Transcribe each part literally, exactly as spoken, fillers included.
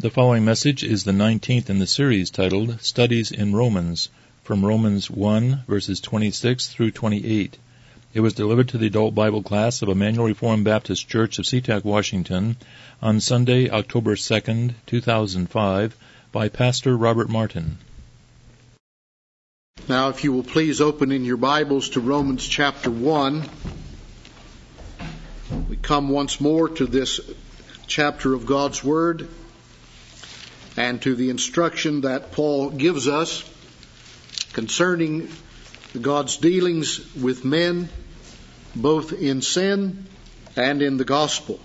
The following message is the nineteenth in the series titled Studies in Romans, from Romans one, verses twenty-six through twenty-eight. It was delivered to the adult Bible class of Emmanuel Reformed Baptist Church of SeaTac, Washington, on Sunday, October second, two thousand five, by Pastor Robert Martin. Now, if you will please open in your Bibles to Romans chapter one. We come once more to this chapter of God's Word and to the instruction that Paul gives us concerning God's dealings with men, both in sin and in the gospel.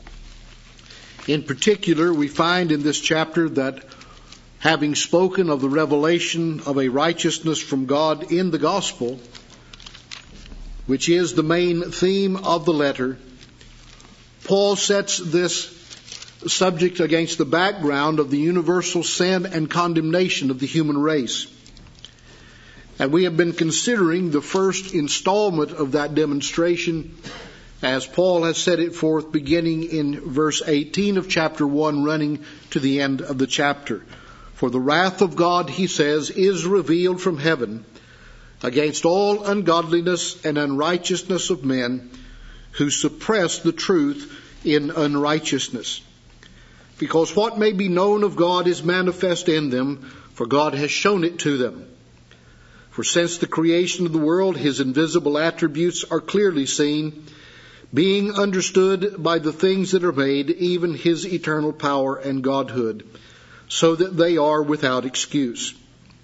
In particular, we find in this chapter that having spoken of the revelation of a righteousness from God in the gospel, which is the main theme of the letter, Paul sets this subject against the background of the universal sin and condemnation of the human race. And we have been considering the first installment of that demonstration as Paul has set it forth beginning in verse eighteen of chapter one, running to the end of the chapter. For the wrath of God, he says, is revealed from heaven against all ungodliness and unrighteousness of men who suppress the truth in unrighteousness. Because what may be known of God is manifest in them, for God has shown it to them. For since the creation of the world, his invisible attributes are clearly seen, being understood by the things that are made, even his eternal power and Godhood, so that they are without excuse.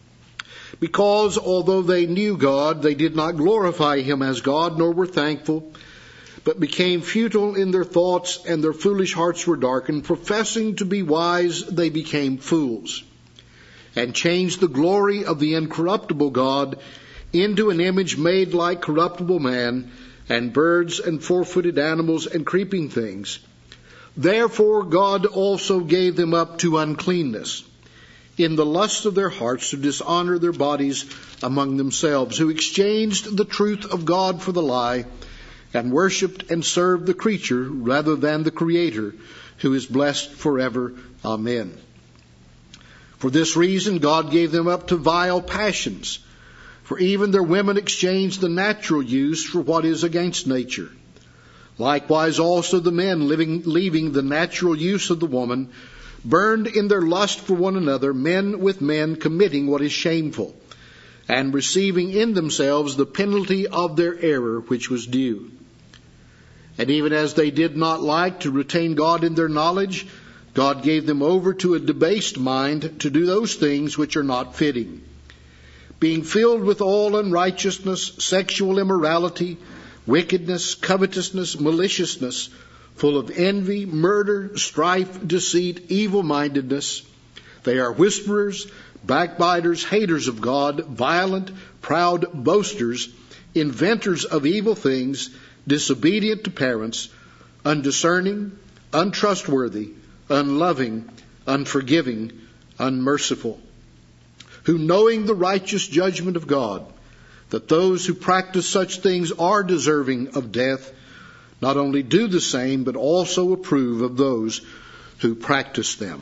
Because although they knew God, they did not glorify him as God, nor were thankful, but became futile in their thoughts, and their foolish hearts were darkened. Professing to be wise, they became fools, and changed the glory of the incorruptible God into an image made like corruptible man, and birds and four-footed animals and creeping things. Therefore God also gave them up to uncleanness, in the lust of their hearts, to dishonor their bodies among themselves, who exchanged the truth of God for the lie, and worshipped and served the creature rather than the Creator, who is blessed forever. Amen. For this reason God gave them up to vile passions, for even their women exchanged the natural use for what is against nature. Likewise also the men, living, leaving the natural use of the woman, burned in their lust for one another, men with men, committing what is shameful, and receiving in themselves the penalty of their error which was due. And even as they did not like to retain God in their knowledge, God gave them over to a debased mind to do those things which are not fitting, being filled with all unrighteousness, sexual immorality, wickedness, covetousness, maliciousness, full of envy, murder, strife, deceit, evil-mindedness. They are whisperers, backbiters, haters of God, violent, proud, boasters, inventors of evil things, disobedient to parents, undiscerning, untrustworthy, unloving, unforgiving, unmerciful, who, knowing the righteous judgment of God, that those who practice such things are deserving of death, not only do the same, but also approve of those who practice them.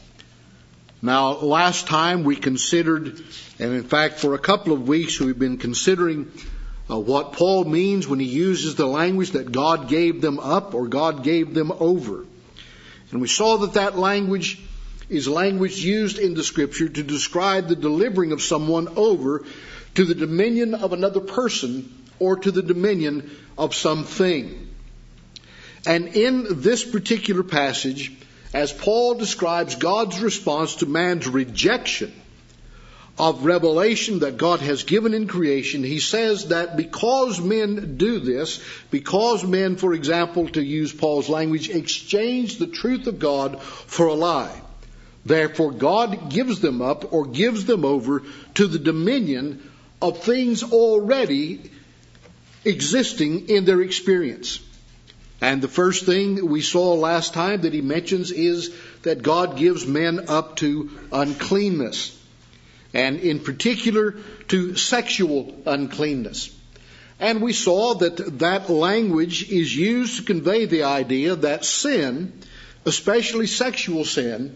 Now, last time we considered, and in fact for a couple of weeks we've been considering uh, what Paul means when he uses the language that God gave them up or God gave them over. And we saw that that language is language used in the Scripture to describe the delivering of someone over to the dominion of another person or to the dominion of something. And in this particular passage, as Paul describes God's response to man's rejection of revelation that God has given in creation, he says that because men do this, because men, for example, to use Paul's language, exchange the truth of God for a lie, therefore God gives them up or gives them over to the dominion of things already existing in their experience. And the first thing that we saw last time that he mentions is that God gives men up to uncleanness, and in particular to sexual uncleanness. And we saw that that language is used to convey the idea that sin, especially sexual sin,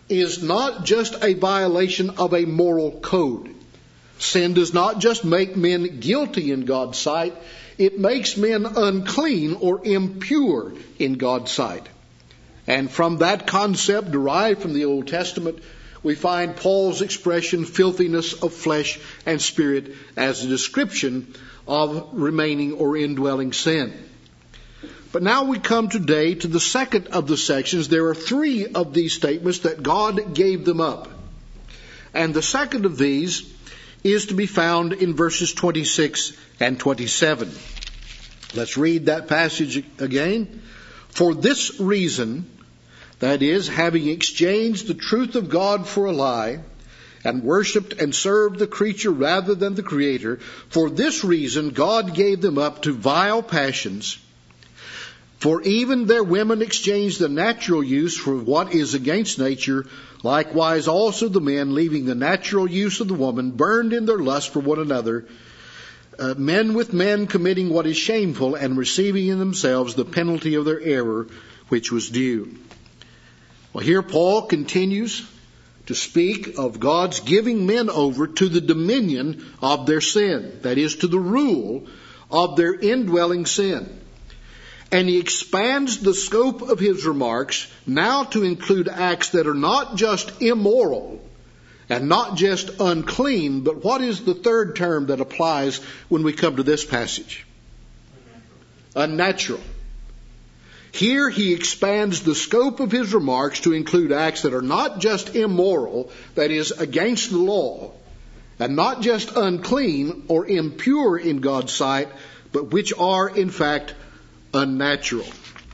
is not just a violation of a moral code. Sin does not just make men guilty in God's sight, it makes men unclean or impure in God's sight. And from that concept derived from the Old Testament, we find Paul's expression, filthiness of flesh and spirit, as a description of remaining or indwelling sin. But now we come today to the second of the sections. There are three of these statements that God gave them up. And the second of these is to be found in verses twenty-six and twenty-seven. Let's read that passage again. For this reason, that is, having exchanged the truth of God for a lie, and worshipped and served the creature rather than the Creator, for this reason God gave them up to vile passions. For even their women exchanged the natural use for what is against nature. Likewise also the men, leaving the natural use of the woman, burned in their lust for one another, uh, men with men committing what is shameful, and receiving in themselves the penalty of their error, which was due. Well, here Paul continues to speak of God's giving men over to the dominion of their sin, that is, to the rule of their indwelling sin. And he expands the scope of his remarks now to include acts that are not just immoral and not just unclean, but what is the third term that applies when we come to this passage? Unnatural. Here he expands the scope of his remarks to include acts that are not just immoral, that is, against the law, and not just unclean or impure in God's sight, but which are, in fact, unnatural.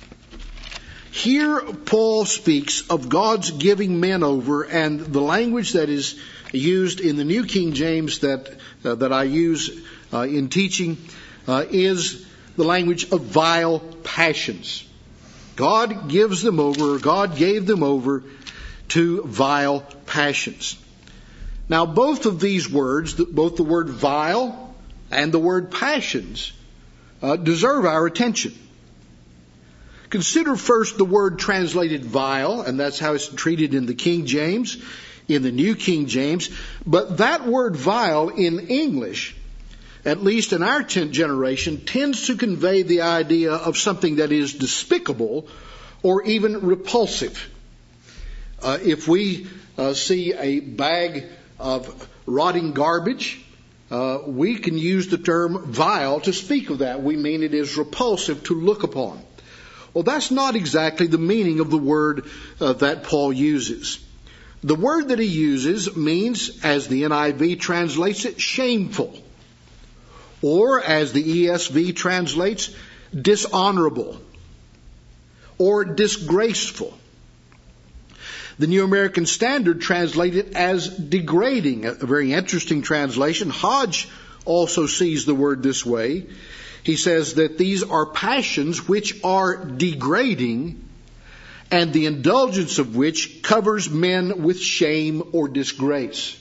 Here Paul speaks of God's giving men over, and the language that is used in the New King James that uh, that I use uh, in teaching uh, is the language of vile passions. God gives them over, or God gave them over to vile passions. Now both of these words, both the word vile and the word passions, uh, deserve our attention. Consider first the word translated vile, and that's how it's treated in the King James, in the New King James. But that word vile in English, at least in our tenth generation, tends to convey the idea of something that is despicable or even repulsive. Uh, if we uh, see a bag of rotting garbage, uh, we can use the term vile to speak of that. We mean it is repulsive to look upon. Well, that's not exactly the meaning of the word uh, that Paul uses. The word that he uses means, as the N I V translates it, shameful. Or, as the E S V translates, dishonorable. Or disgraceful. The New American Standard translates it as degrading, a very interesting translation. Hodge also sees the word this way. He says that these are passions which are degrading, and the indulgence of which covers men with shame or disgrace.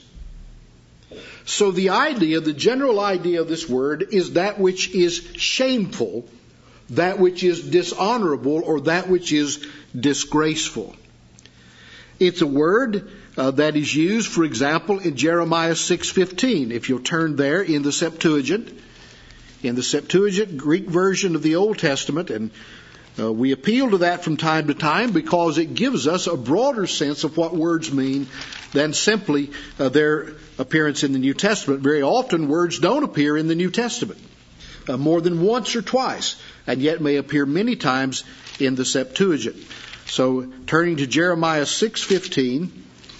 So the idea, the general idea of this word is that which is shameful, that which is dishonorable, or that which is disgraceful. It's a word uh, that is used, for example, in Jeremiah six fifteen. If you'll turn there in the Septuagint, in the Septuagint Greek version of the Old Testament, and uh, we appeal to that from time to time because it gives us a broader sense of what words mean than simply uh, their appearance in the New Testament. Very often words don't appear in the New Testament, uh, more than once or twice, and yet may appear many times in the Septuagint. So turning to Jeremiah six fifteen,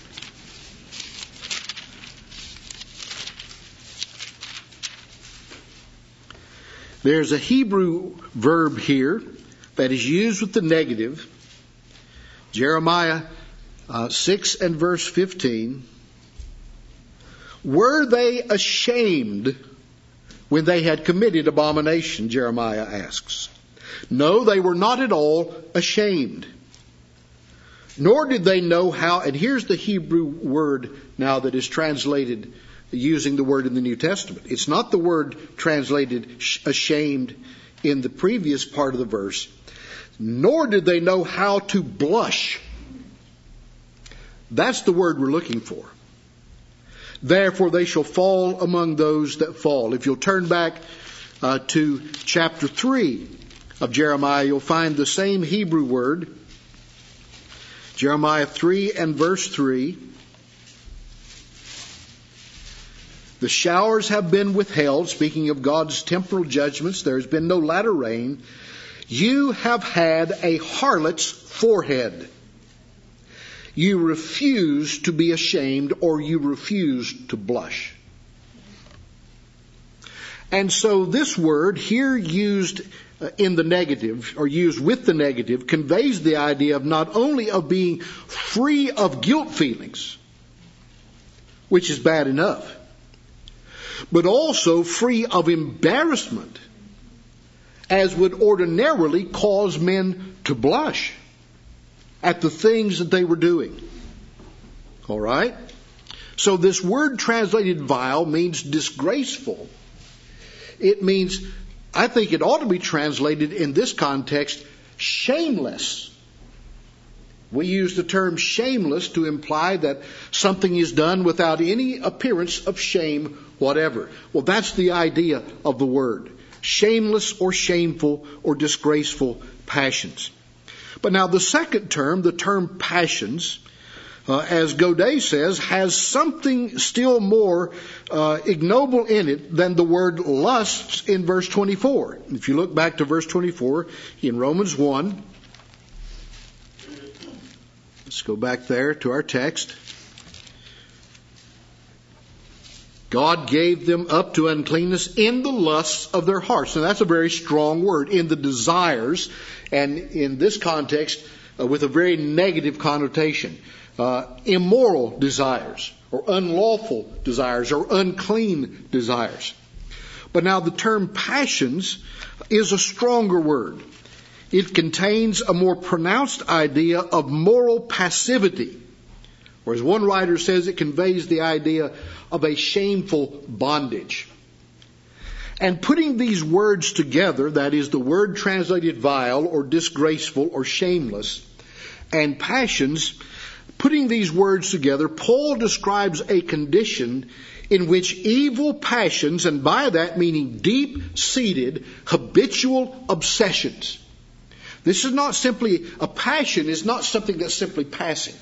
there's a Hebrew verb here that is used with the negative. Jeremiah uh, six and verse fifteen. Were they ashamed when they had committed abomination? Jeremiah asks. No, they were not at all ashamed. Nor did they know how, and here's the Hebrew word now that is translated using the word in the New Testament. It's not the word translated ashamed in the previous part of the verse. Nor did they know how to blush. That's the word we're looking for. Therefore they shall fall among those that fall. If you'll turn back uh, to chapter three of Jeremiah, you'll find the same Hebrew word. Jeremiah three and verse three. The showers have been withheld, speaking of God's temporal judgments. There has been no latter rain. You have had a harlot's forehead. You refuse to be ashamed, or you refuse to blush. And so this word here used in the negative, or used with the negative, conveys the idea of not only of being free of guilt feelings, which is bad enough, but also free of embarrassment, as would ordinarily cause men to blush at the things that they were doing. All right? So this word translated vile means disgraceful. It means, I think it ought to be translated in this context, shameless. We use the term shameless to imply that something is done without any appearance of shame whatever. Well, that's the idea of the word. Shameless or shameful or disgraceful passions. But now the second term, the term passions, uh, as Godet says, has something still more uh, ignoble in it than the word lusts in verse twenty-four. If you look back to verse twenty-four in Romans one, let's go back there to our text. God gave them up to uncleanness in the lusts of their hearts. Now that's a very strong word, in the desires, and in this context uh, with a very negative connotation. Uh, immoral desires, or unlawful desires, or unclean desires. But now the term passions is a stronger word. It contains a more pronounced idea of moral passivity. Or as one writer says, it conveys the idea of a shameful bondage. And putting these words together, that is the word translated vile or disgraceful or shameless, and passions, putting these words together, Paul describes a condition in which evil passions, and by that meaning deep-seated, habitual obsessions. This is not simply, a passion is not something that's simply passing.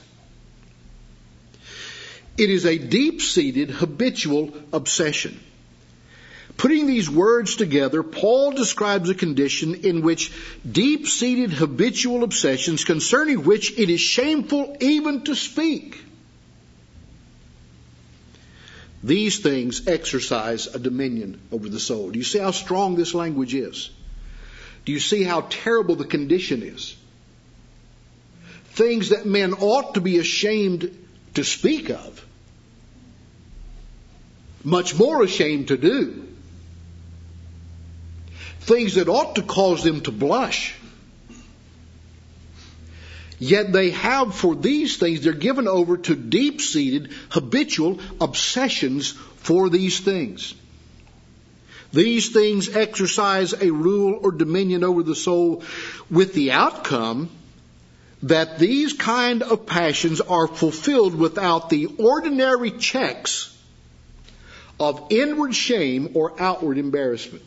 It is a deep-seated, habitual obsession. Putting these words together, Paul describes a condition in which deep-seated, habitual obsessions, concerning which it is shameful even to speak, these things exercise a dominion over the soul. Do you see how strong this language is? Do you see how terrible the condition is? Things that men ought to be ashamed to speak of, much more ashamed to do. Things that ought to cause them to blush. Yet they have, for these things, they're given over to deep-seated, habitual obsessions for these things. These things exercise a rule or dominion over the soul, with the outcome that these kind of passions are fulfilled without the ordinary checks of inward shame or outward embarrassment.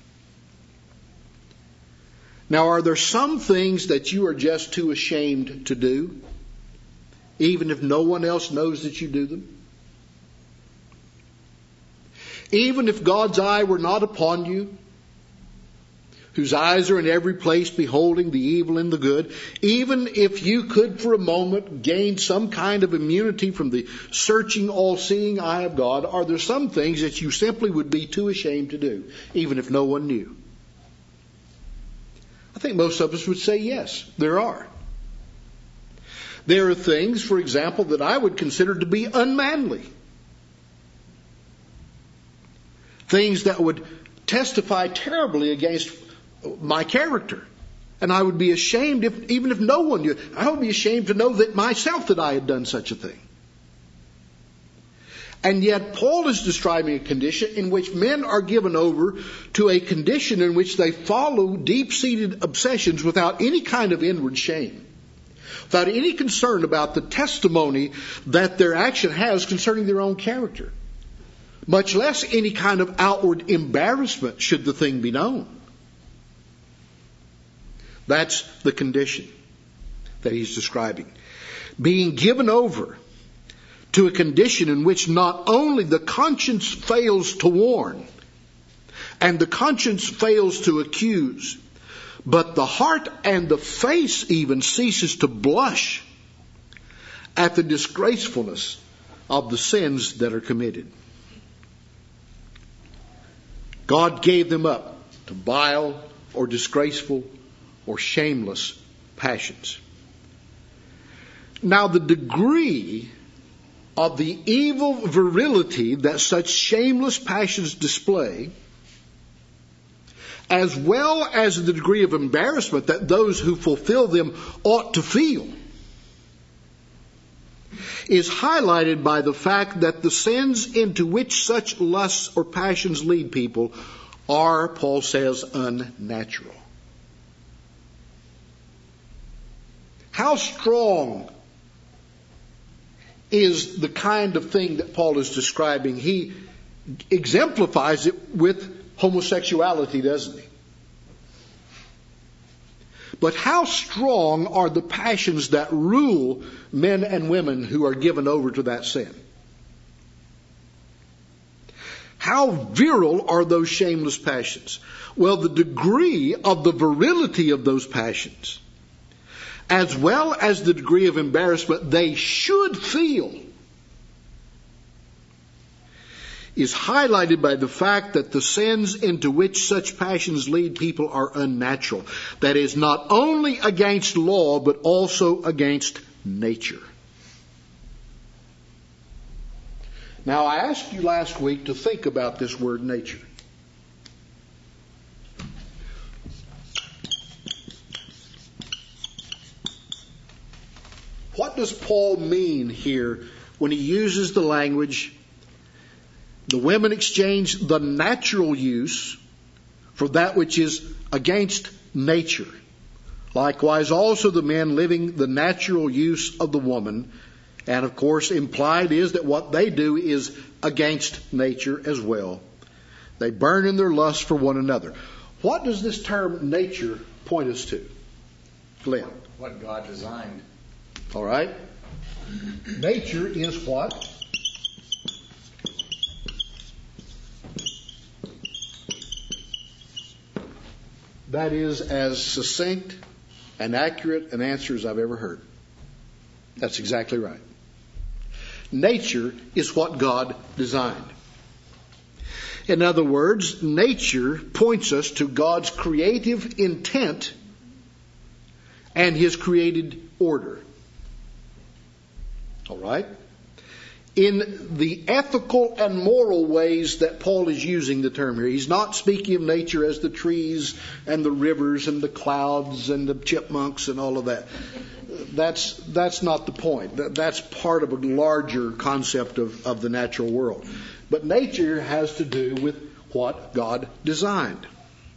Now, are there some things that you are just too ashamed to do, even if no one else knows that you do them? Even if God's eye were not upon you, whose eyes are in every place beholding the evil and the good, even if you could for a moment gain some kind of immunity from the searching, all-seeing eye of God, are there some things that you simply would be too ashamed to do, even if no one knew? I think most of us would say yes, there are. There are things, for example, that I would consider to be unmanly. Things that would testify terribly against my character. And I would be ashamed, if, even if no one knew. I would be ashamed to know that myself that I had done such a thing. And yet Paul is describing a condition in which men are given over to a condition in which they follow deep-seated obsessions without any kind of inward shame. without any concern about the testimony that their action has concerning their own character, much less any kind of outward embarrassment should the thing be known. That's the condition that he's describing. Being given over to a condition in which not only the conscience fails to warn and the conscience fails to accuse, but the heart and the face even ceases to blush at the disgracefulness of the sins that are committed. God gave them up to vile or disgraceful or shameless passions. Now, the degree of the evil virility that such shameless passions display, as well as the degree of embarrassment that those who fulfill them ought to feel, is highlighted by the fact that the sins into which such lusts or passions lead people are, Paul says, unnatural. How strong is the kind of thing that Paul is describing? He exemplifies it with homosexuality, doesn't he? But how strong are the passions that rule men and women who are given over to that sin? How virile are those shameless passions? Well, the degree of the virility of those passions, as well as the degree of embarrassment they should feel, is highlighted by the fact that the sins into which such passions lead people are unnatural. That is, not only against law, but also against nature. Now, I asked you last week to think about this word nature. What does Paul mean here when he uses the language, the women exchange the natural use for that which is against nature? Likewise, also the men living the natural use of the woman. And of course, implied is that what they do is against nature as well. They burn in their lust for one another. What does this term nature point us to? Glenn. What God designed. All right. Nature is what? That is as succinct and accurate an answer as I've ever heard. That's exactly right. Nature is what God designed. In other words, nature points us to God's creative intent and His created order. All right? In the ethical and moral ways that Paul is using the term here, he's not speaking of nature as the trees and the rivers and the clouds and the chipmunks and all of that. That's that's not the point. That's part of a larger concept of, of the natural world. But nature has to do with what God designed.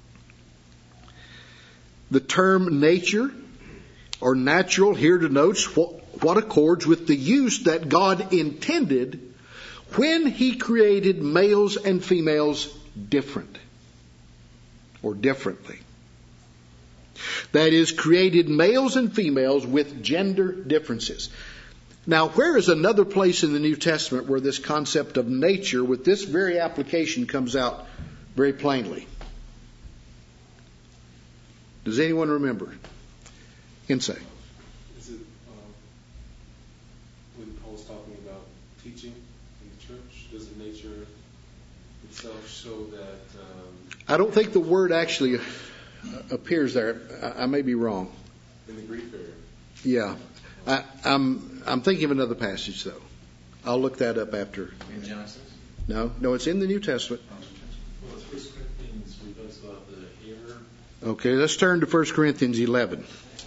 The term nature or natural here denotes what, what accords with the use that God intended when He created males and females different or differently. That is, created males and females with gender differences. Now, where is another place in the New Testament where this concept of nature with this very application comes out very plainly? Does anyone remember? Insight. Is it um, when Paul's talking about teaching in the church? Does the nature itself show that? Um, I don't think the word actually appears there. I, I may be wrong. In the Greek area. Yeah. I, I'm I'm thinking of another passage though. I'll look that up after. In Genesis? No, no, it's in the New Testament. Well, it's First Corinthians, we talks about the hair. Okay, let's turn to First Corinthians eleven.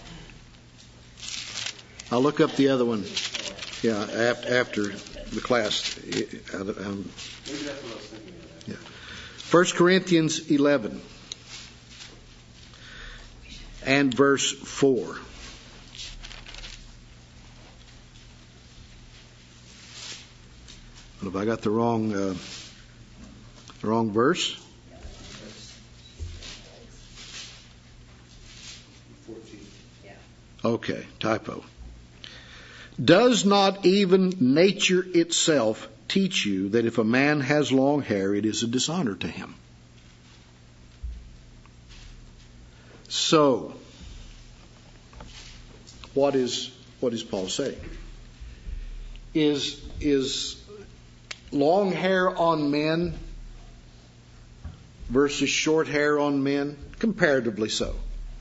I'll look up the other one. Yeah, after the class. Maybe that's what I was thinking of. Yeah. First Corinthians eleven and verse four. Have I got the wrong uh, the wrong verse? fourteen. Okay, typo. Does not even nature itself teach you that if a man has long hair, it is a dishonor to him? So, what is what is Paul saying? Is is long hair on men versus short hair on men? Comparatively so.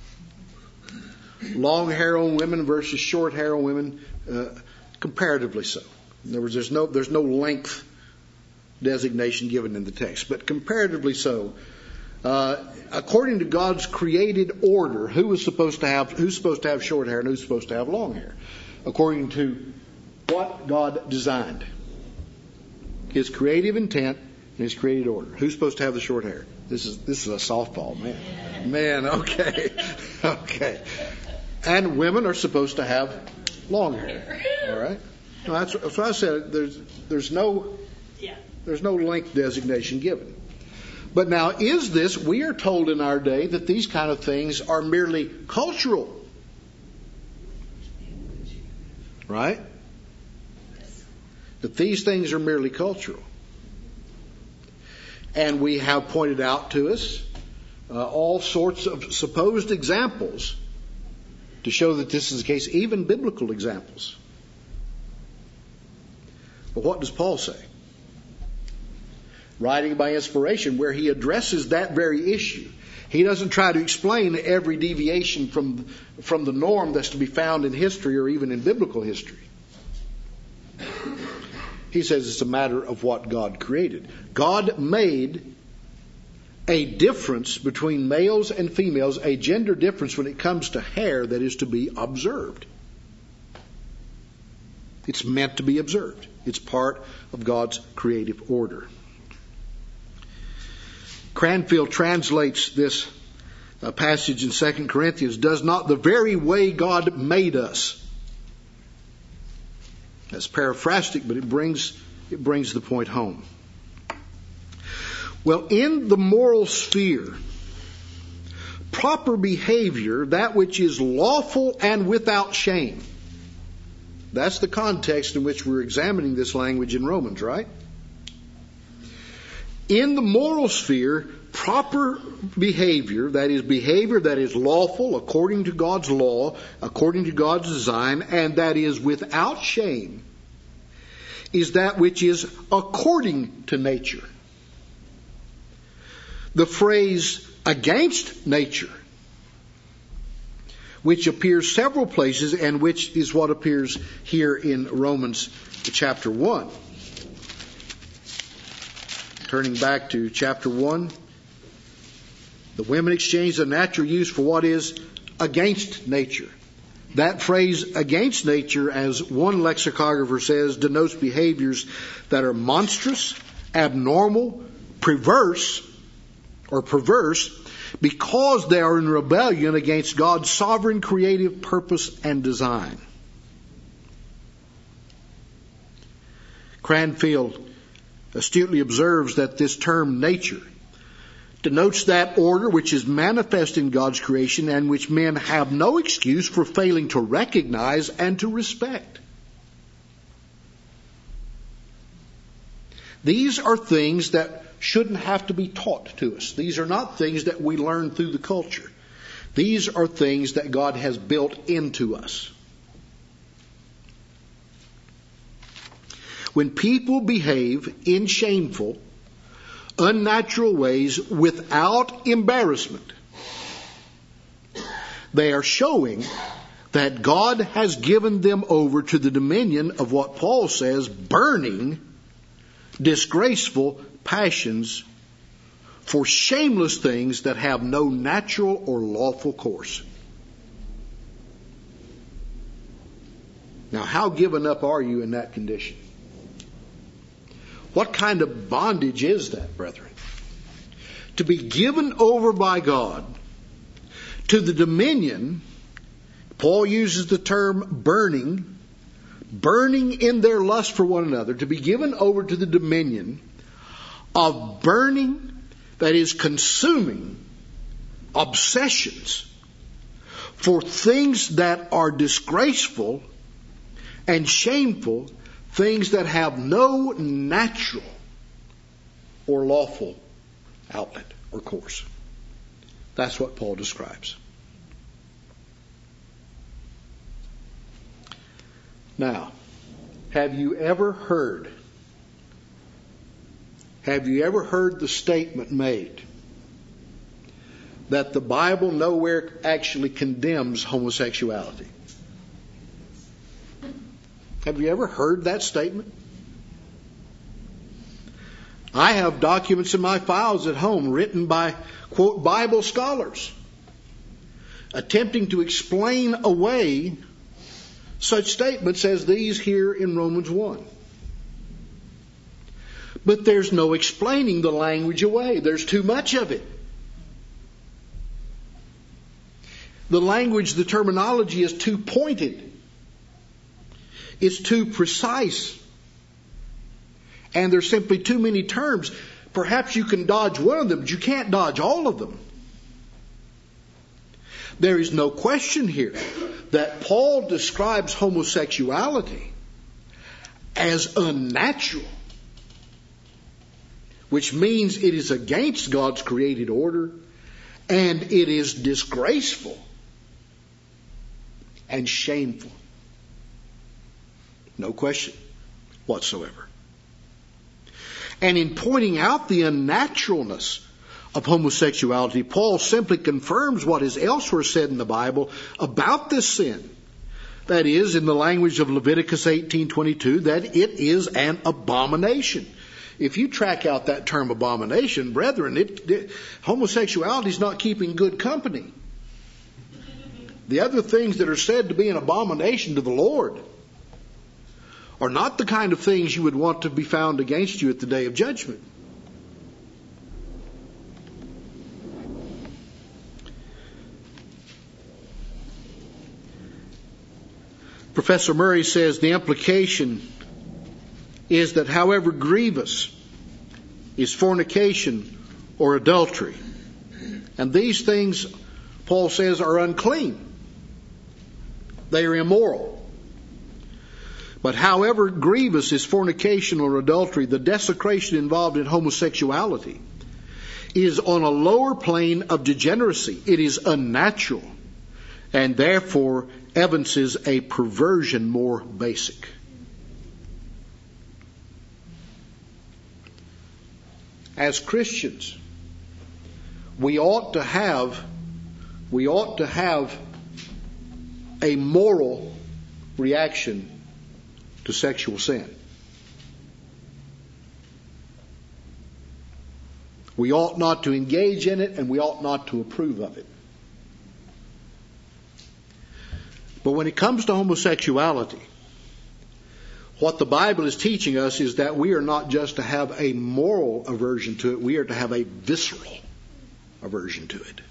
Long hair on women versus short hair on women? Uh, comparatively so. In other words, there's no there's no length designation given in the text, but comparatively so. Uh, according to God's created order, who is supposed to have who's supposed to have short hair and who's supposed to have long hair? According to what God designed, His creative intent and His created order. Who's supposed to have the short hair? This is this is a softball, man. Man, okay, okay. And women are supposed to have long hair. All right. No, that's, that's what I said. There's there's no there's no length designation given. But now, is this, we are told in our day that these kind of things are merely cultural. Right? That these things are merely cultural. And we have pointed out to us uh, all sorts of supposed examples to show that this is the case, even biblical examples. But what does Paul say? Writing by inspiration, where he addresses that very issue. He doesn't try to explain every deviation from, from the norm that's to be found in history or even in biblical history. He says it's a matter of what God created. God made a difference between males and females, a gender difference when it comes to hair that is to be observed. It's meant to be observed. It's part of God's creative order. Cranfield translates this uh, passage in Second Corinthians, does not the very way God made us. That's paraphrastic, but it brings it brings the point home. Well, in the moral sphere, proper behavior, that which is lawful and without shame. That's the context in which we're examining this language in Romans, right? In the moral sphere, proper behavior, that is behavior that is lawful according to God's law, according to God's design, and that is without shame, is that which is according to nature. The phrase against nature, which appears several places and which is what appears here in Romans chapter one. Turning back to chapter one, the women exchange their natural use for what is against nature. That phrase against nature, as one lexicographer says, denotes behaviors that are monstrous, abnormal, perverse, or perverse, because they are in rebellion against God's sovereign creative purpose and design. Cranfield astutely observes that this term nature denotes that order which is manifest in God's creation and which men have no excuse for failing to recognize and to respect. These are things that shouldn't have to be taught to us. These are not things that we learn through the culture. These are things that God has built into us. When people behave in shameful, unnatural ways without embarrassment, they are showing that God has given them over to the dominion of what Paul says, burning, disgraceful passions for shameless things that have no natural or lawful course. Now, how given up are you in that condition? What kind of bondage is that, brethren? To be given over by God to the dominion, Paul uses the term burning, burning in their lust for one another, to be given over to the dominion of burning, that is consuming, obsessions for things that are disgraceful and shameful, things that have no natural or lawful outlet or course. That's what Paul describes. Now, have you ever heard, have you ever heard the statement made that the Bible nowhere actually condemns homosexuality? Have you ever heard that statement? I have documents in my files at home written by, quote, Bible scholars attempting to explain away such statements as these here in Romans one. But there's no explaining the language away. There's too much of it. The language, the terminology is too pointed. It's too precise. And there's simply too many terms. Perhaps you can dodge one of them, but you can't dodge all of them. There is no question here that Paul describes homosexuality as unnatural, which means it is against God's created order, and it is disgraceful and shameful. No question whatsoever. And in pointing out the unnaturalness of homosexuality, Paul simply confirms what is elsewhere said in the Bible about this sin. That is, in the language of Leviticus eighteen twenty-two, that it is an abomination. If you track out that term abomination, brethren, it, it, homosexuality is not keeping good company. The other things that are said to be an abomination to the Lord are not the kind of things you would want to be found against you at the day of judgment. Professor Murray says the implication is that however grievous is fornication or adultery, and these things, Paul says, are unclean. They are immoral. But however grievous is fornication or adultery, the desecration involved in homosexuality is on a lower plane of degeneracy. It is unnatural, and therefore evinces a perversion more basic. As Christians, we ought to have, we ought to have a moral reaction to sexual sin. We ought not to engage in it, and we ought not to approve of it. But when it comes to homosexuality, what the Bible is teaching us is that we are not just to have a moral aversion to it, we are to have a visceral aversion to it.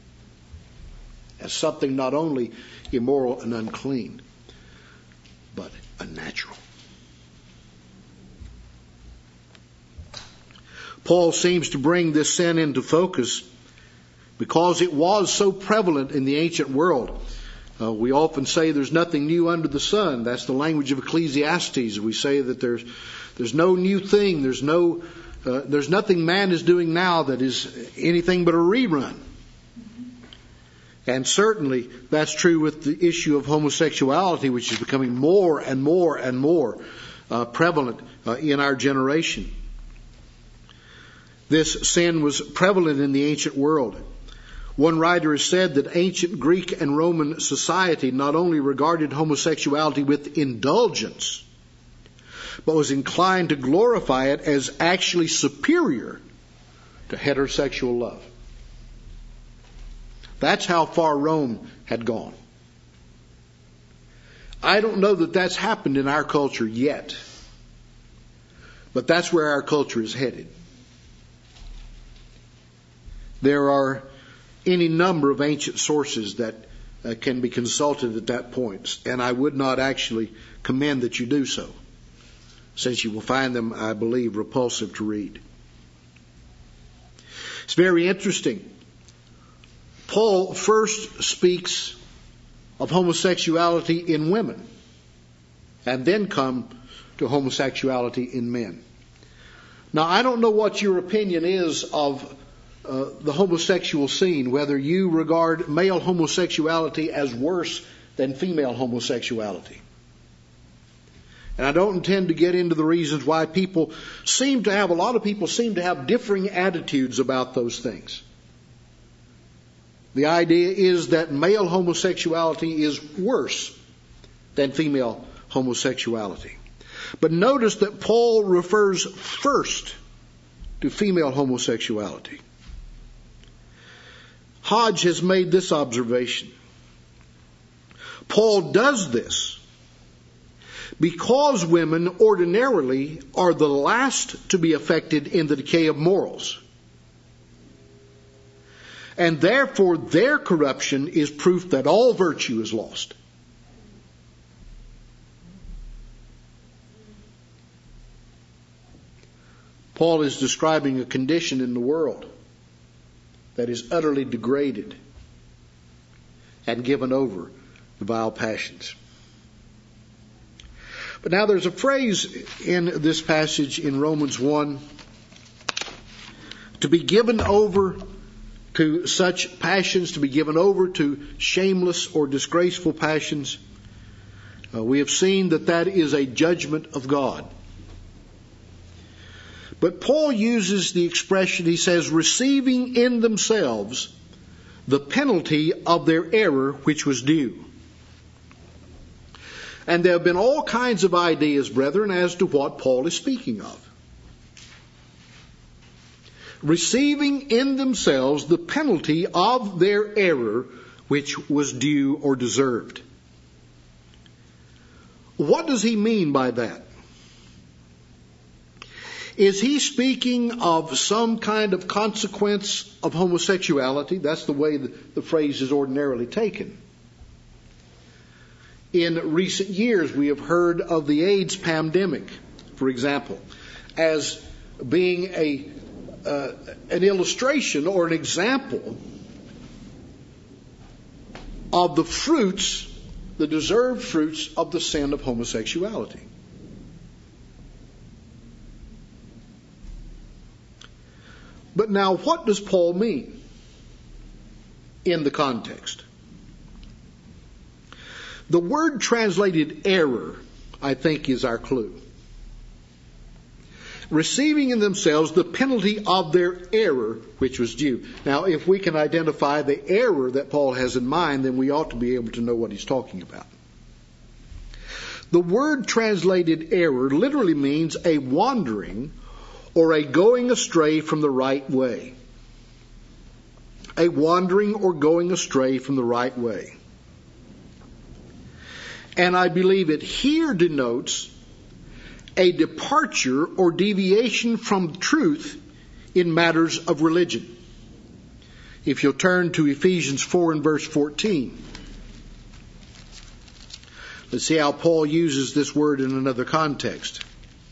As something not only immoral and unclean, but unnatural. Paul seems to bring this sin into focus because it was so prevalent in the ancient world. Uh, we often say there's nothing new under the sun. That's the language of Ecclesiastes. We say that there's there's no new thing. There's no uh, there's nothing man is doing now that is anything but a rerun. And certainly that's true with the issue of homosexuality, which is becoming more and more and more uh, prevalent uh, in our generation. This sin was prevalent in the ancient world. One writer has said that ancient Greek and Roman society not only regarded homosexuality with indulgence, but was inclined to glorify it as actually superior to heterosexual love. That's how far Rome had gone. I don't know that that's happened in our culture yet, but that's where our culture is headed. There are any number of ancient sources that uh, can be consulted at that point. And I would not actually commend that you do so, since you will find them, I believe, repulsive to read. It's very interesting. Paul first speaks of homosexuality in women, and then come to homosexuality in men. Now, I don't know what your opinion is of uh, the homosexual scene, whether you regard male homosexuality as worse than female homosexuality. And I don't intend to get into the reasons why people seem to have, a lot of people seem to have differing attitudes about those things. The idea is that male homosexuality is worse than female homosexuality. But notice that Paul refers first to female homosexuality. Hodge has made this observation. Paul does this because women ordinarily are the last to be affected in the decay of morals. And therefore their corruption is proof that all virtue is lost. Paul is describing a condition in the world that is utterly degraded and given over to vile passions. But now there's a phrase in this passage in Romans one, to be given over to such passions, to be given over to shameless or disgraceful passions. Uh, we have seen that that is a judgment of God. But Paul uses the expression, he says, receiving in themselves the penalty of their error which was due. And there have been all kinds of ideas, brethren, as to what Paul is speaking of. Receiving in themselves the penalty of their error which was due or deserved. What does he mean by that? Is he speaking of some kind of consequence of homosexuality? That's the way the, the phrase is ordinarily taken. In recent years, we have heard of the AIDS pandemic, for example, as being a uh, an illustration or an example of the fruits, the deserved fruits of the sin of homosexuality. But now, what does Paul mean in the context? The word translated error, I think, is our clue. Receiving in themselves the penalty of their error, which was due. Now, if we can identify the error that Paul has in mind, then we ought to be able to know what he's talking about. The word translated error literally means a wandering or a going astray from the right way. A wandering or going astray from the right way. And I believe it here denotes a departure or deviation from truth in matters of religion. If you'll turn to Ephesians four and verse fourteen. Let's see how Paul uses this word in another context.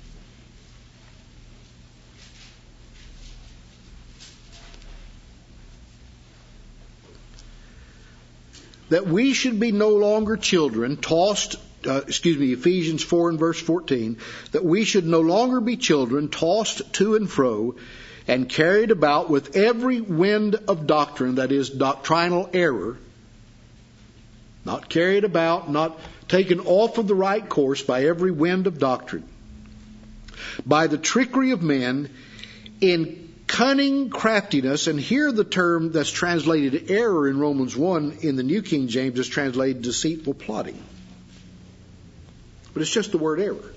That we should be no longer children, tossed, uh, excuse me, Ephesians four and verse fourteen, that we should no longer be children, tossed to and fro, and carried about with every wind of doctrine, that is, doctrinal error, not carried about, not taken off of the right course by every wind of doctrine, by the trickery of men, in cunning craftiness. And here the term that's translated error in Romans one in the New King James is translated deceitful plotting. But it's just the word error.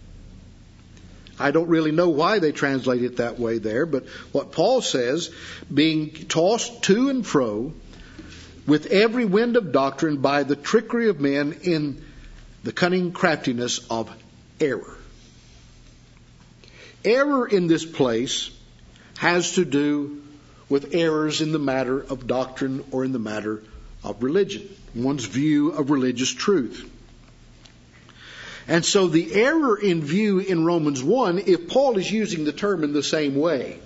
I don't really know why they translate it that way there, but what Paul says, being tossed to and fro with every wind of doctrine by the trickery of men in the cunning craftiness of error. Error in this place has to do with errors in the matter of doctrine or in the matter of religion. one's view of religious truth. And so the error in view in Romans one, if Paul is using the term in the same way,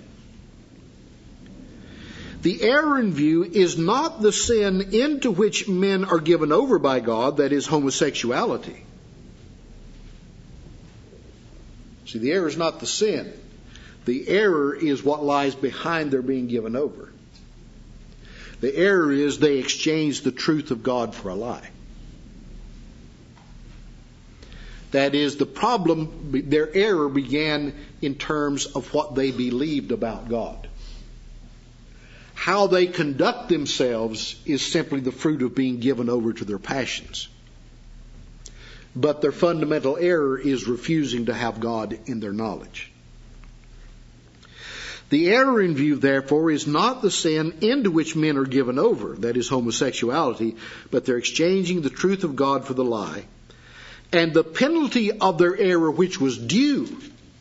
the error in view is not the sin into which men are given over by God, that is homosexuality. See, the error is not the sin. The error is what lies behind their being given over. The error is they exchanged the truth of God for a lie. That is, the problem, their error began in terms of what they believed about God. How they conduct themselves is simply the fruit of being given over to their passions. But their fundamental error is refusing to have God in their knowledge. The error in view, therefore, is not the sin into which men are given over, that is homosexuality, but they're exchanging the truth of God for the lie. And the penalty of their error, which was due,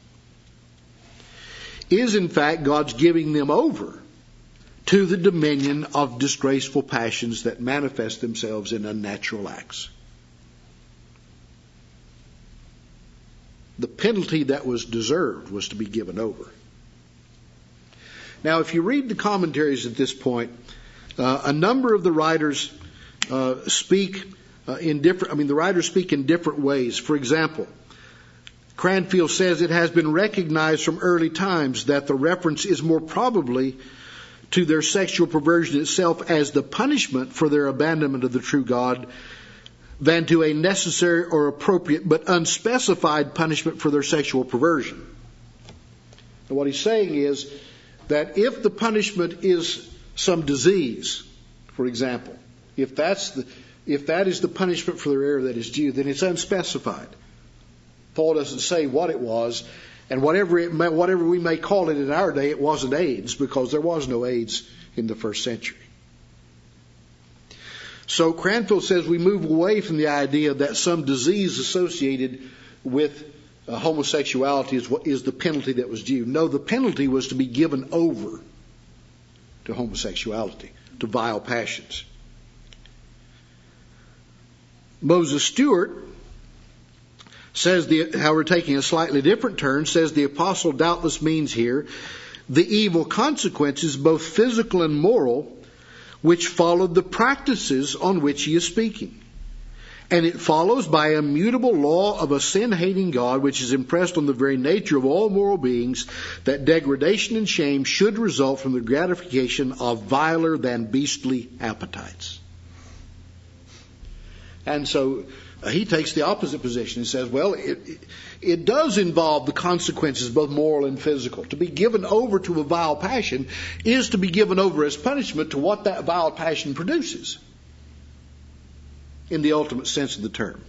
is in fact God's giving them over to the dominion of disgraceful passions that manifest themselves in unnatural acts. The penalty that was deserved was to be given over. Now, if you read the commentaries at this point, uh, a number of the writers uh, speak uh, in different, I mean, the writers speak in different ways. For example, Cranfield says it has been recognized from early times that the reference is more probably to their sexual perversion itself as the punishment for their abandonment of the true God than to a necessary or appropriate but unspecified punishment for their sexual perversion. And what he's saying is that if the punishment is some disease, for example, if that's the, if that is the punishment for their error that is due, then it's unspecified. Paul doesn't say what it was, and whatever it may, whatever we may call it in our day, it wasn't AIDS, because there was no AIDS in the first century. So Cranfield says we move away from the idea that some disease associated with uh, homosexuality is what is the penalty that was due. No, the penalty was to be given over to homosexuality, to vile passions. Moses Stewart says, the, however, taking a slightly different turn, says the apostle doubtless means here the evil consequences, both physical and moral, which followed the practices on which he is speaking. And it follows by a mutable law of a sin-hating God, which is impressed on the very nature of all moral beings, that degradation and shame should result from the gratification of viler than beastly appetites. And so uh, he takes the opposite position and says, well, it, it, it does involve the consequences, both moral and physical. To be given over to a vile passion is to be given over as punishment to what that vile passion produces, in the ultimate sense of the term.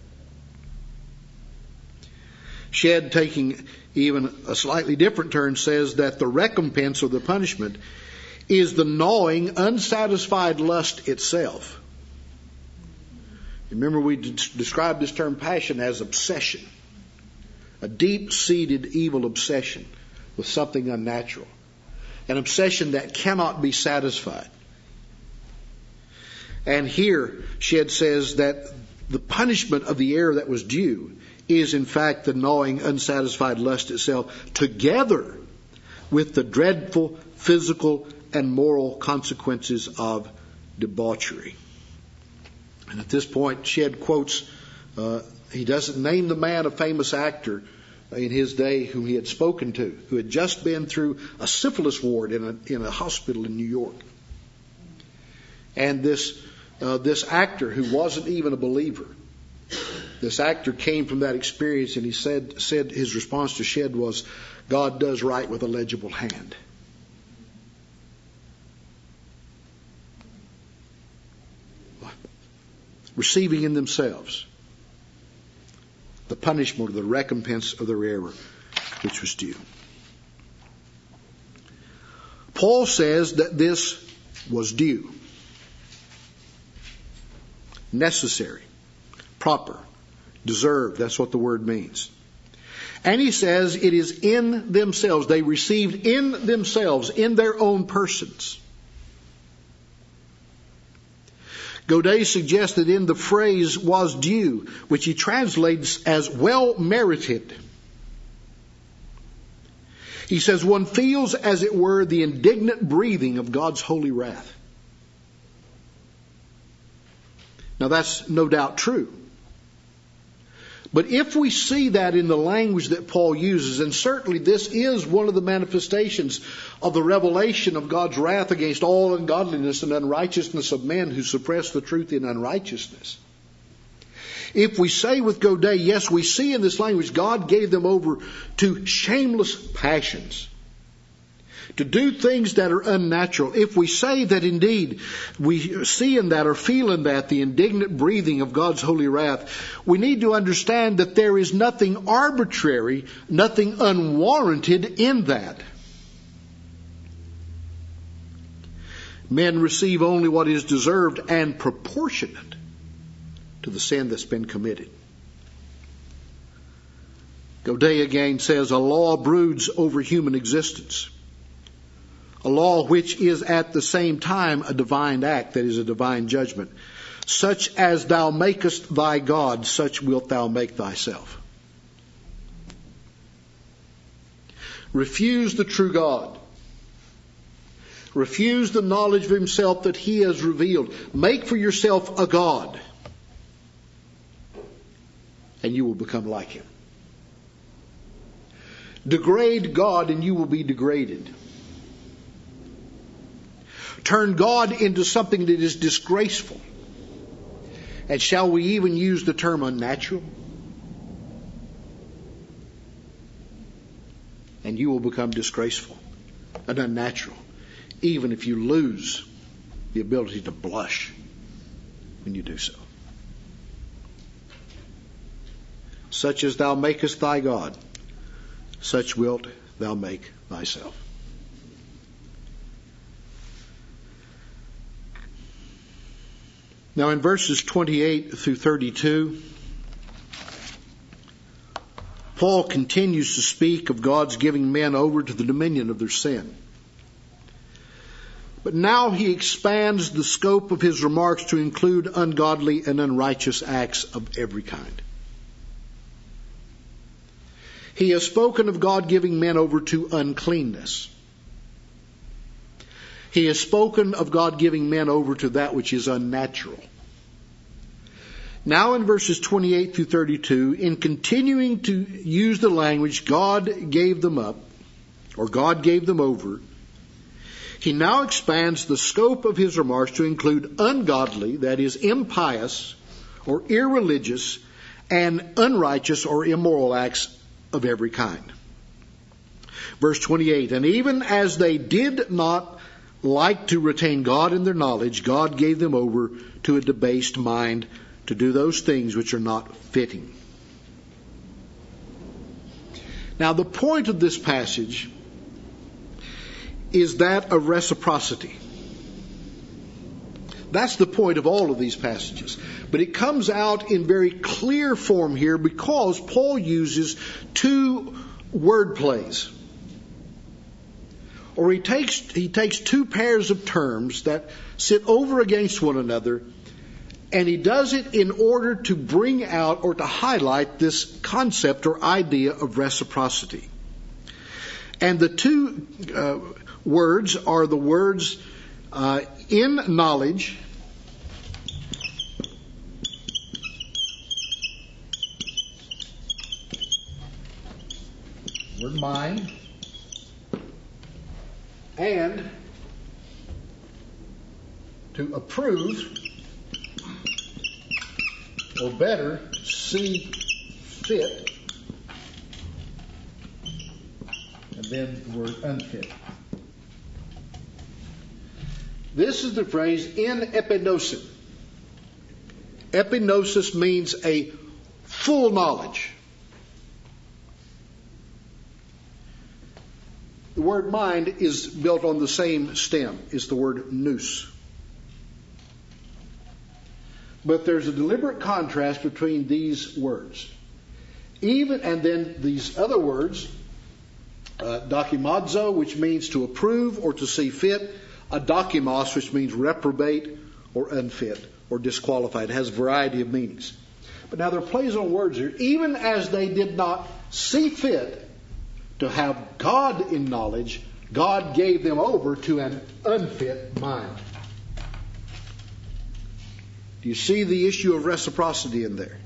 Shedd, taking even a slightly different turn, says that the recompense or the punishment is the gnawing, unsatisfied lust itself. Remember, we d- described this term passion as obsession, a deep-seated evil obsession with something unnatural, an obsession that cannot be satisfied. And here, Shedd says that the punishment of the error that was due is in fact the gnawing, unsatisfied lust itself, together with the dreadful physical and moral consequences of debauchery. And at this point, Shedd quotes, uh, he doesn't name the man, a famous actor in his day whom he had spoken to, who had just been through a syphilis ward in a, in a hospital in New York. And this uh, this actor, who wasn't even a believer, this actor came from that experience, and he said said his response to Shedd was, God does write with a legible hand. Receiving in themselves the punishment or the recompense of their error, which was due. Paul says that this was due, necessary, proper, deserved. That's what the word means. And he says it is in themselves. They received in themselves, in their own persons. Godet suggests that in the phrase was due, which he translates as well merited, he says one feels, as it were, the indignant breathing of God's holy wrath. Now that's no doubt true. But if we see that in the language that Paul uses, and certainly this is one of the manifestations of the revelation of God's wrath against all ungodliness and unrighteousness of men who suppress the truth in unrighteousness. If we say with Godet, yes, we see in this language God gave them over to shameless passions, to do things that are unnatural. If we say that indeed we see in that or feel in that the indignant breathing of God's holy wrath, we need to understand that there is nothing arbitrary, nothing unwarranted in that. Men receive only what is deserved and proportionate to the sin that's been committed. Godet again says, a law broods over human existence. A law which is at the same time a divine act, that is a divine judgment. Such as thou makest thy God, such wilt thou make thyself. Refuse the true God. Refuse the knowledge of himself that he has revealed. Make for yourself a God, and you will become like him. Degrade God, and you will be degraded. Turn God into something that is disgraceful. And shall we even use the term unnatural? And you will become disgraceful and unnatural, even if you lose the ability to blush when you do so. Such as thou makest thy God, such wilt thou make thyself. Now in verses twenty-eight through thirty-two, Paul continues to speak of God's giving men over to the dominion of their sin. But now he expands the scope of his remarks to include ungodly and unrighteous acts of every kind. He has spoken of God giving men over to uncleanness. He has spoken of God giving men over to that which is unnatural. Now in verses twenty-eight through thirty-two, in continuing to use the language God gave them up, or God gave them over, he now expands the scope of his remarks to include ungodly, that is impious or irreligious, and unrighteous or immoral acts of every kind. Verse twenty-eight, and even as they did not like to retain God in their knowledge, God gave them over to a debased mind to do those things which are not fitting. Now the point of this passage is that of reciprocity. That's the point of all of these passages. But it comes out in very clear form here because Paul uses two word plays. Or he takes, he takes two pairs of terms that sit over against one another, and he does it in order to bring out or to highlight this concept or idea of reciprocity. And the two uh, words are the words uh, in knowledge word mind, and to approve, or better, see fit, and then the word unfit. This is the phrase in epinosis. Epinosis means a full knowledge. The word mind is built on the same stem. It's the word nous. But there's a deliberate contrast between these words. Even, and then these other words, uh, dokimazo, which means to approve or to see fit, adokimos, which means reprobate or unfit, or disqualified. It has a variety of meanings. But now there are plays on words here. Even as they did not see fit to have God in knowledge, God gave them over to an unfit mind. Do you see the issue of reciprocity in there?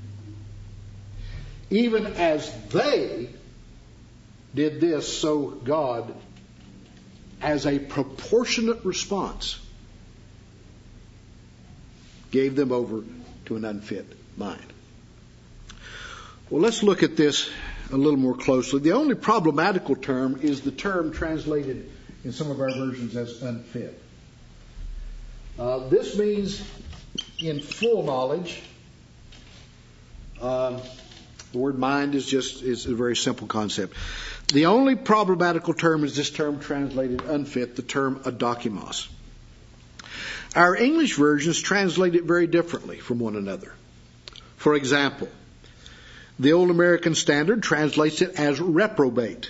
Even as they did this, so God, as a proportionate response, gave them over to an unfit mind. Well, let's look at this a little more closely. The only problematical term is the term translated in some of our versions as unfit. Uh, this means in full knowledge. Uh, the word mind is just is a very simple concept. The only problematical term is this term translated unfit, the term adokimos. Our English versions translate it very differently from one another. For example, the Old American Standard translates it as reprobate,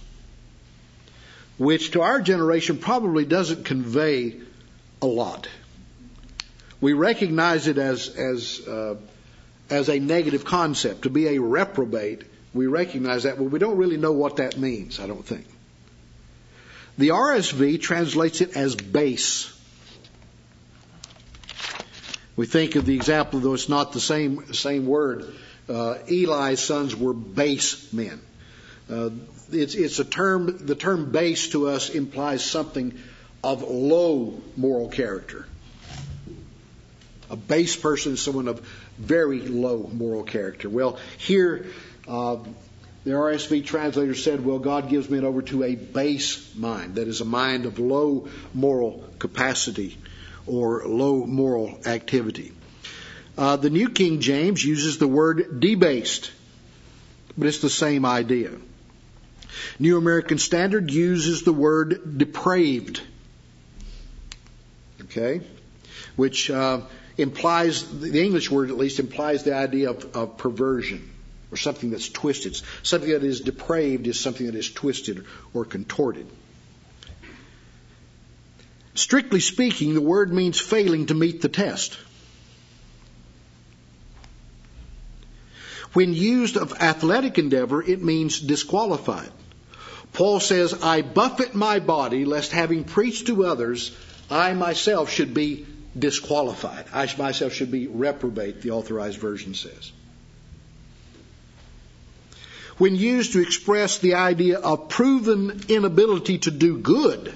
which to our generation probably doesn't convey a lot. We recognize it as as uh, as a negative concept. To be a reprobate, we recognize that, but we don't really know what that means, I don't think. The R S V translates it as base. We think of the example, though it's not the same same word. Uh, Eli's sons were base men. Uh, it's, it's a term. The term base to us implies something of low moral character. A base person is someone of very low moral character. Well, here uh, the R S V translator said, "Well, God gives men over to a base mind, that is, a mind of low moral capacity or low moral activity." Uh, the New King James uses the word debased, but it's the same idea. New American Standard uses the word depraved, okay, which uh, implies, the English word at least, implies the idea of, of perversion or something that's twisted. Something that is depraved is something that is twisted or contorted. Strictly speaking, the word means failing to meet the test. When used of athletic endeavor, it means disqualified. Paul says, "I buffet my body, lest having preached to others, I myself should be disqualified." I myself should be reprobate, the Authorized Version says. When used to express the idea of proven inability to do good,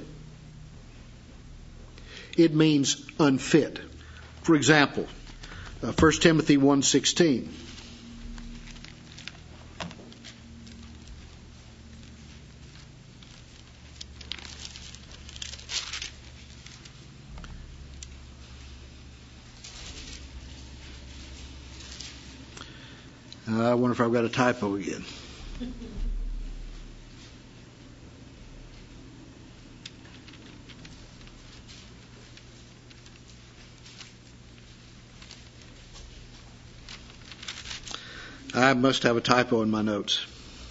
it means unfit. For example, uh, First Timothy one sixteen. I wonder if I've got a typo again. I must have a typo in my notes.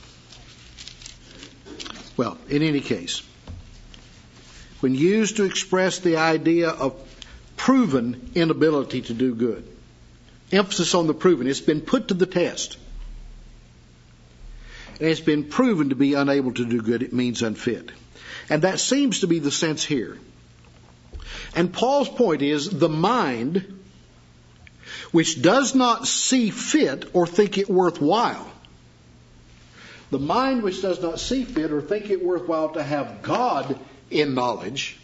Well, in any case, when used to express the idea of proven inability to do good, emphasis on the proven, it's been put to the test, and it's been proven to be unable to do good, it means unfit. And that seems to be the sense here. And Paul's point is, the mind which does not see fit or think it worthwhile, the mind which does not see fit or think it worthwhile to have God in knowledge,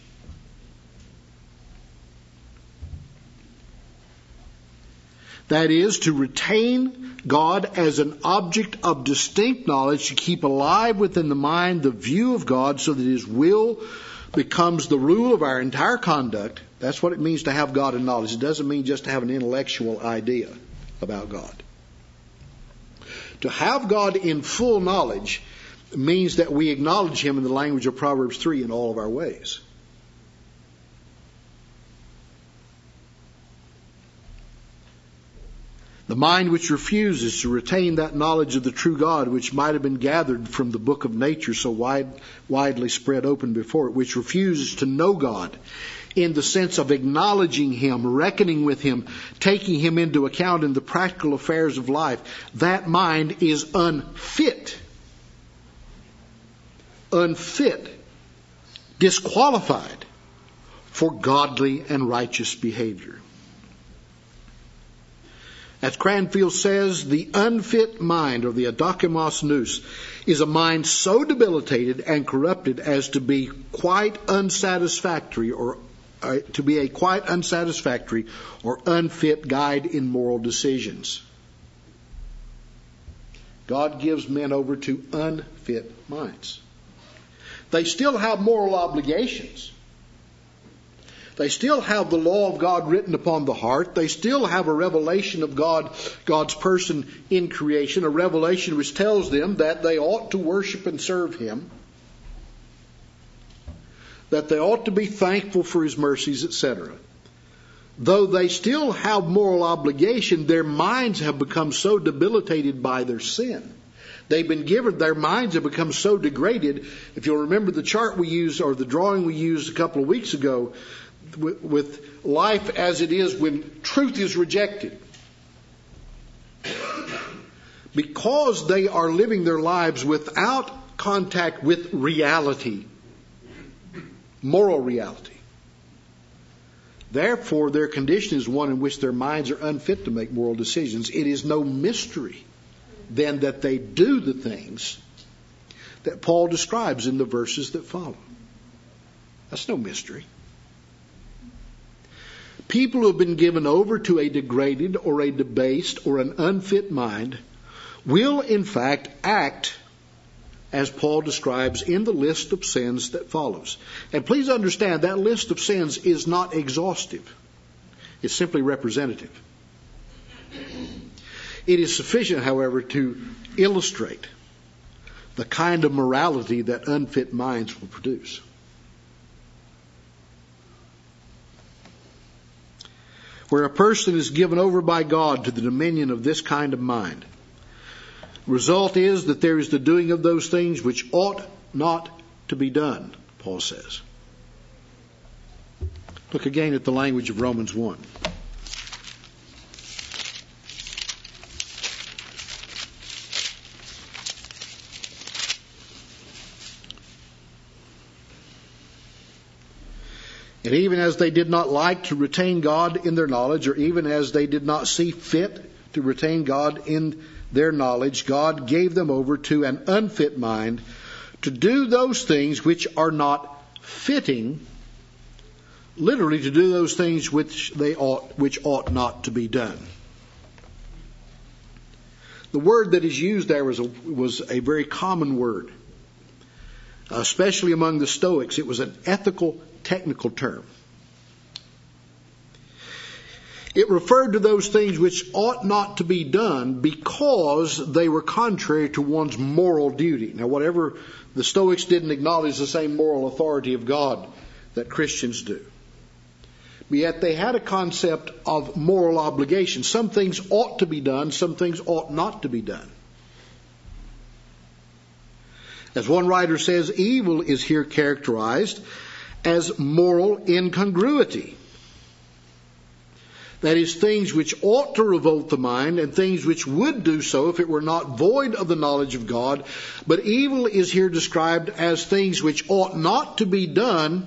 that is, to retain God as an object of distinct knowledge, to keep alive within the mind the view of God so that His will becomes the rule of our entire conduct. That's what it means to have God in knowledge. It doesn't mean just to have an intellectual idea about God. To have God in full knowledge means that we acknowledge Him in the language of Proverbs three in all of our ways. The mind which refuses to retain that knowledge of the true God, which might have been gathered from the book of nature so wide, widely spread open before it, which refuses to know God, in the sense of acknowledging Him, reckoning with Him, taking Him into account in the practical affairs of life, that mind is unfit. Unfit. Disqualified for godly and righteous behavior. As Cranfield says, the unfit mind, or the adokimos nous, is a mind so debilitated and corrupted as to be quite unsatisfactory or uh, to be a quite unsatisfactory or unfit guide in moral decisions. God gives men over to unfit minds. They still have moral obligations. They still have the law of God written upon the heart. They still have a revelation of God, God's person in creation, a revelation which tells them that they ought to worship and serve Him, that they ought to be thankful for His mercies, et cetera. Though they still have moral obligation, their minds have become so debilitated by their sin. They've been given, their minds have become so degraded. If you'll remember the chart we used, or the drawing we used a couple of weeks ago, with life as it is when truth is rejected. Because they are living their lives without contact with reality, moral reality. Therefore, their condition is one in which their minds are unfit to make moral decisions. It is no mystery, then, that they do the things that Paul describes in the verses that follow. That's no mystery. People who have been given over to a degraded or a debased or an unfit mind will in fact act as Paul describes in the list of sins that follows. And please understand, that list of sins is not exhaustive. It's simply representative. It is sufficient, however, to illustrate the kind of morality that unfit minds will produce. Where a person is given over by God to the dominion of this kind of mind, result is that there is the doing of those things which ought not to be done, Paul says. Look again at the language of Romans one. And even as they did not like to retain God in their knowledge, or even as they did not see fit to retain God in their knowledge, God gave them over to an unfit mind to do those things which are not fitting, literally to do those things which they ought, which ought not to be done. The word that is used there was a, was a very common word, especially among the Stoics. It was an ethical, technical term. It referred to those things which ought not to be done because they were contrary to one's moral duty. Now, whatever, the Stoics didn't acknowledge the same moral authority of God that Christians do. But yet they had a concept of moral obligation. Some things ought to be done, some things ought not to be done. As one writer says, evil is here characterized as moral incongruity. That is, things which ought to revolt the mind and things which would do so if it were not void of the knowledge of God. But evil is here described as things which ought not to be done,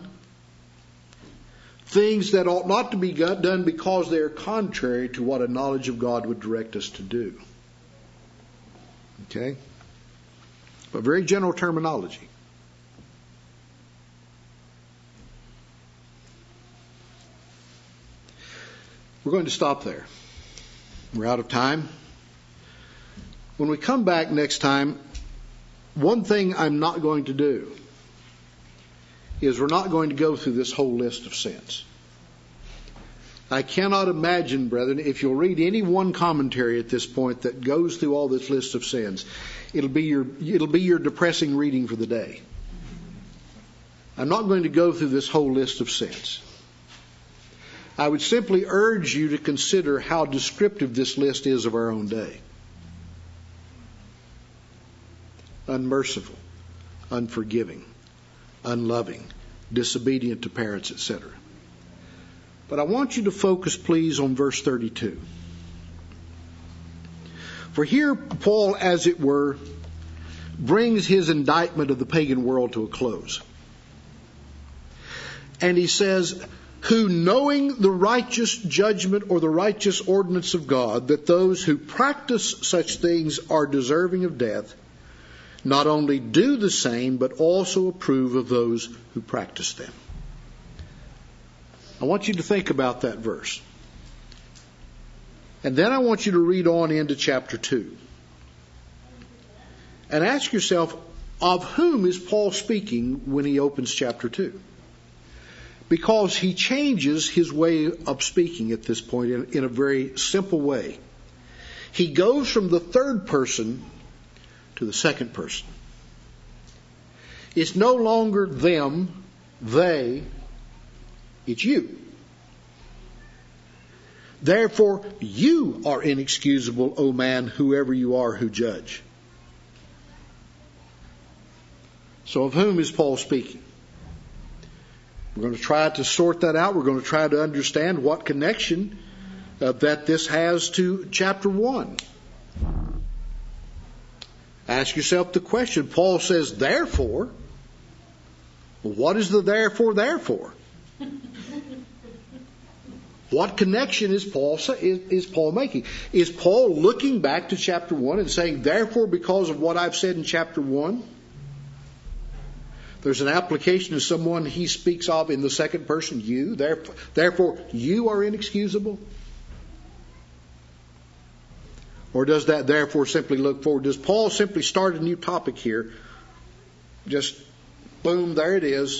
things that ought not to be done because they are contrary to what a knowledge of God would direct us to do. Okay? But very general terminology. We're going to stop there. We're out of time. When we come back next time, one thing I'm not going to do is we're not going to go through this whole list of sins. I cannot imagine, brethren, if you'll read any one commentary at this point that goes through all this list of sins, it'll be your, it'll be your depressing reading for the day. I'm not going to go through this whole list of sins. I would simply urge you to consider how descriptive this list is of our own day. Unmerciful, unforgiving, unloving, disobedient to parents, et cetera. But I want you to focus, please, on verse thirty-two. For here Paul, as it were, brings his indictment of the pagan world to a close. And he says, who knowing the righteous judgment or the righteous ordinance of God, that those who practice such things are deserving of death, not only do the same, but also approve of those who practice them. I want you to think about that verse. And then I want you to read on into chapter two. And ask yourself, of whom is Paul speaking when he opens chapter two? Because he changes his way of speaking at this point in, in a very simple way. He goes from the third person to the second person. It's no longer them, they, it's you. Therefore, you are inexcusable, O man, whoever you are who judge. So of whom is Paul speaking? We're going to try to sort that out. We're going to try to understand what connection uh, that this has to chapter one. Ask yourself the question. Paul says, therefore. Well, what is the therefore, therefore? What connection is Paul is, is Paul making? Is Paul looking back to chapter one and saying, therefore, because of what I've said in chapter one, there's an application to someone he speaks of in the second person, you. Therefore, therefore, you are inexcusable? Or does that therefore simply look forward? Does Paul simply start a new topic here? Just, boom, there it is.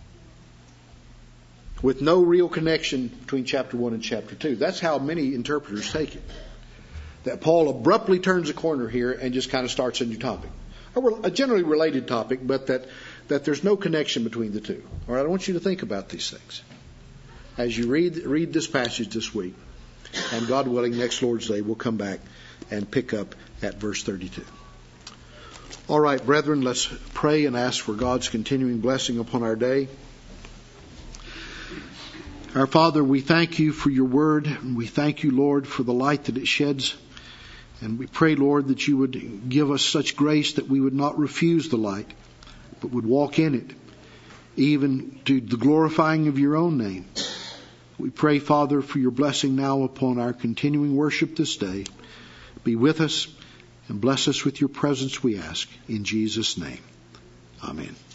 With no real connection between chapter one and chapter two. That's how many interpreters take it. That Paul abruptly turns a corner here and just kind of starts a new topic. A generally related topic, but that that there's no connection between the two. All right, I want you to think about these things as you read read this passage this week. And God willing, next Lord's Day, we'll come back and pick up at verse thirty-two. All right, brethren, let's pray and ask for God's continuing blessing upon our day. Our Father, we thank you for your word, and we thank you, Lord, for the light that it sheds. And we pray, Lord, that you would give us such grace that we would not refuse the light, but would walk in it, even to the glorifying of your own name. We pray, Father, for your blessing now upon our continuing worship this day. Be with us and bless us with your presence, we ask. In Jesus' name, amen.